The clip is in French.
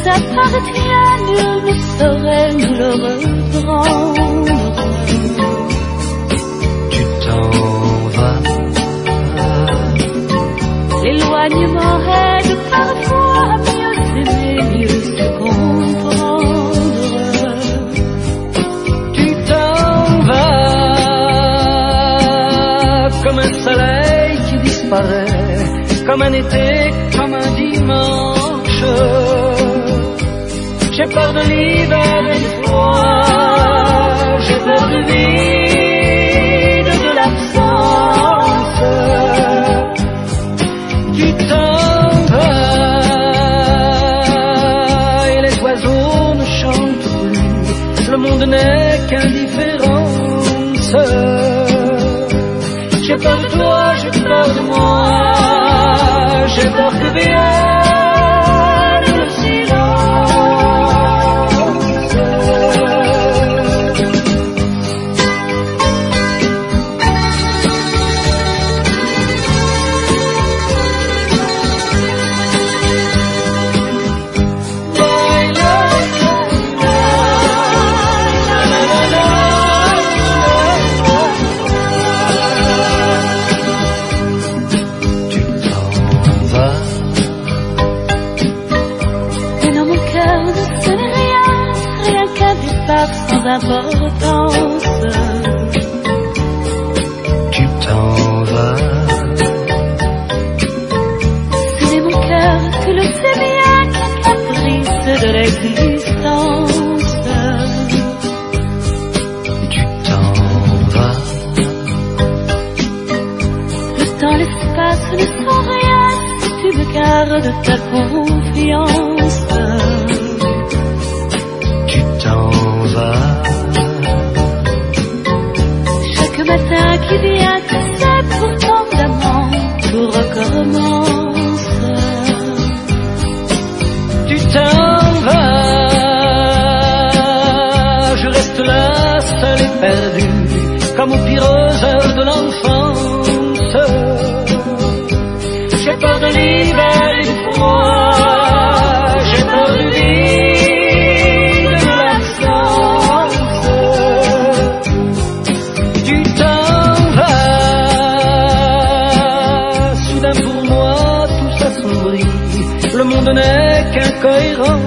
appartient, nul ne saurait nous le reprendre. Tu t'en vas. L'éloignement aide parfois à mieux s'aimer, mieux se comprendre. Tu t'en vas comme un soleil qui disparaît, comme un été, comme un dimanche. J'ai peur de l'hiver et du froid, j'ai peur du vide, de l'absence. Tu t'en vas et les oiseaux ne chantent plus, le monde n'est qu'indifférence. J'ai peur de toi, j'ai peur de moi, j'ai peur que vienne le silence. Sans importance. Tu t'en vas. C'est mon cœur, tu le sais bien, qu'un caprice de l'existence. Tu t'en vas. Le temps, l'espace ne sont rien si tu me gardes ta confiance. Tu t'en vas. Chaque matin qui vient, tu sais, pourtant d'amant, tout recommence. Tu t'en vas. Je reste là, seul et perdu, comme aux pires heures de l'enfance. J'ai peur de l'hiver et du froid, j'ai peur du vide, de l'absence. Tu t'en vas. Soudain pour moi tout s'assombrit, le monde n'est qu'incohérence.